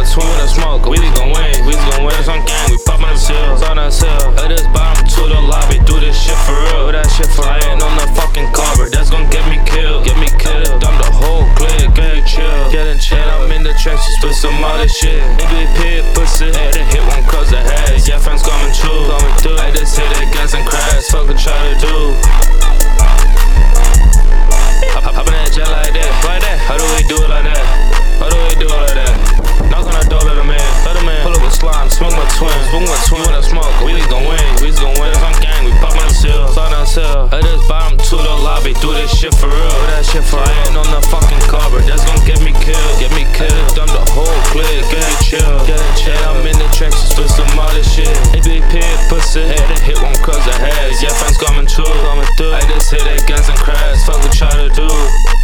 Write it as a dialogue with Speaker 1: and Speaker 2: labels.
Speaker 1: twin with a smoke, we just gon' win. We just gon' win. It's on gang, we poppin' the seals. On that seal. At this bottom to the lobby, do this shit for real. Do that shit for real. I ain't on the fucking carpet, that's gon' get me killed. Get me killed. Dump the whole clique, get chill. Getting chill. I'm in the trenches with some other shit. MVP pussy, had to hit one cause the head. Yeah, friends coming true. I just hit it, gas and crash. Fuck what try to do. Hop in that jet like that, like that. How do we do it like that? How do we do it like that? Knock on the door, let him in. Pull up with slime, smoke my twin. Smoke my twin with a smoke, we just gon' win. We just gon' win. It's on gang, we poppin' the seal. Slide down seal. I just bottom to the lobby, do this shit for real. Do that shit for real. I ain't on the fucking carpet, that's gon' get me killed. Get me killed. Dump the whole clique, get chill. Get chill. I'm in the trenches with some other shit. ABP pussy, had to hit one cause the head. Yeah, friends coming true. I just hit it, guns and crash. Fuck what try to do.